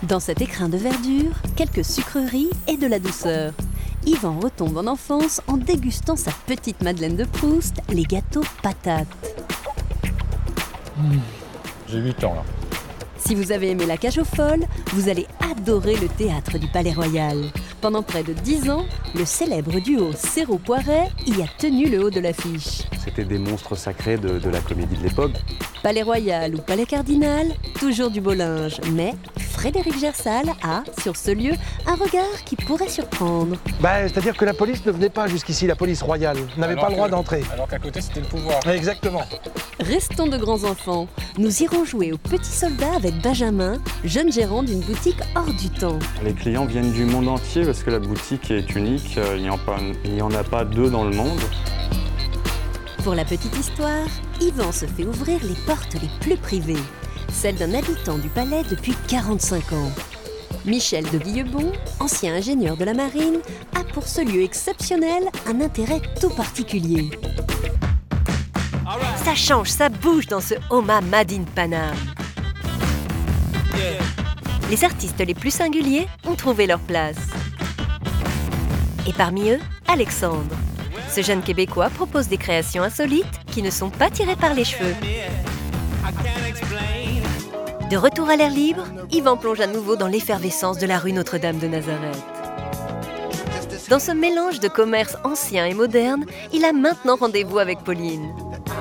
Dans cet écrin de verdure, quelques sucreries et de la douceur. Yvan retombe en enfance en dégustant sa petite Madeleine de Proust, les gâteaux patates. J'ai 8 ans là. Si vous avez aimé La Cage aux Folles, vous allez adorer le théâtre du Palais Royal. Pendant près de 10 ans, le célèbre duo Serrault-Poiret y a tenu le haut de l'affiche. C'était des monstres sacrés de la comédie de l'époque. Palais Royal ou Palais Cardinal, toujours du beau linge, mais Frédéric Gersal a, sur ce lieu, un regard qui pourrait surprendre. C'est-à-dire que la police ne venait pas jusqu'ici, la police royale n'avait pas le droit d'entrer. Alors qu'à côté, c'était le pouvoir. Exactement. Restons de grands enfants. Nous irons jouer aux petits soldats avec Benjamin, jeune gérant d'une boutique hors du temps. Les clients viennent du monde entier parce que la boutique est unique. Il n'y en a pas deux dans le monde. Pour la petite histoire, Yvan se fait ouvrir les portes les plus privées, celles d'un habitant du palais depuis 45 ans. Michel de Villebon, ancien ingénieur de la marine, a pour ce lieu exceptionnel un intérêt tout particulier. Ça change, ça bouge dans ce Homa Made in Paname. Les artistes les plus singuliers ont trouvé leur place. Et parmi eux, Alexandre. Ce jeune Québécois propose des créations insolites qui ne sont pas tirées par les cheveux. De retour à l'air libre, Yvan plonge à nouveau dans l'effervescence de la rue Notre-Dame de Nazareth. Dans ce mélange de commerce ancien et moderne, il a maintenant rendez-vous avec Pauline.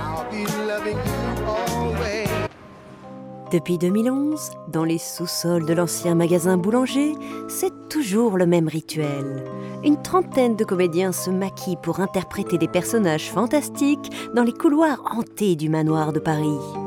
Depuis 2011, dans les sous-sols de l'ancien magasin Boulanger, c'est toujours le même rituel. Une trentaine de comédiens se maquillent pour interpréter des personnages fantastiques dans les couloirs hantés du manoir de Paris.